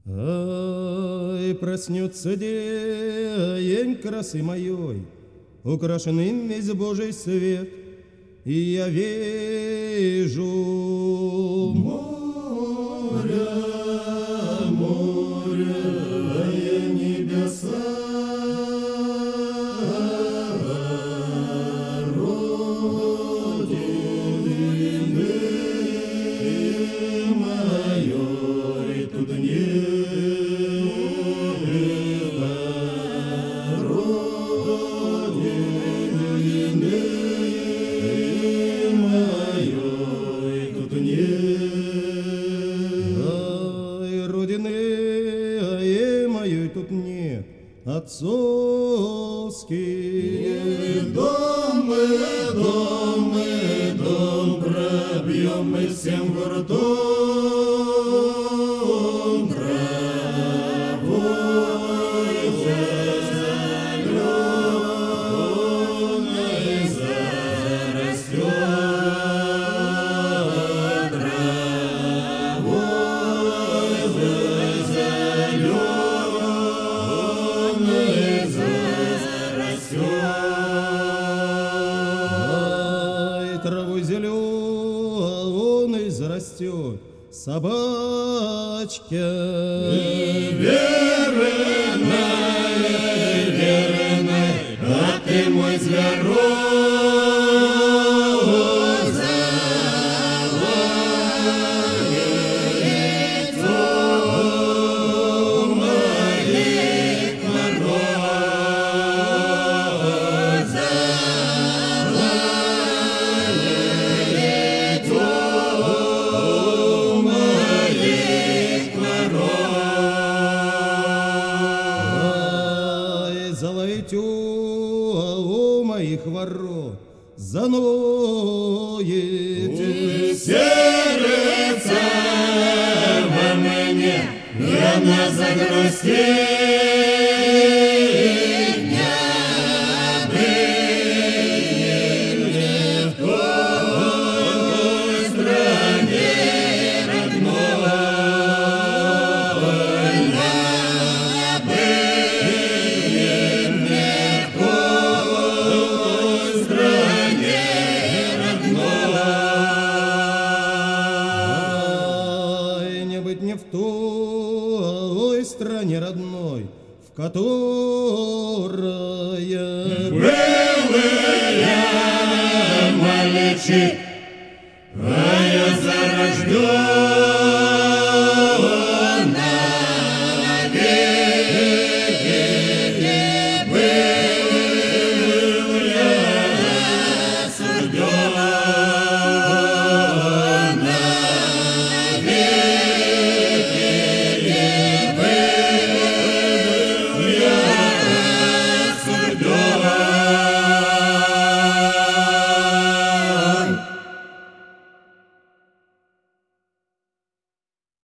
Ай, проснется день красы моей, украшенным весь Божий свет, и я вижу море, море, небеса, родины моей, тут нет. Тут нет отцовские дом, пробьем мы всем гуртом травой зеленой зарастет, травой зеленой. Травой зеленой зарастет собачка. Верная, а ты мой зверок. Заловить у моих ворот заноете. Сердце во мне рано загрустит, не быть мне в той стране родной. Не в той стране родной, в которой былые мальчик, а я зарожден.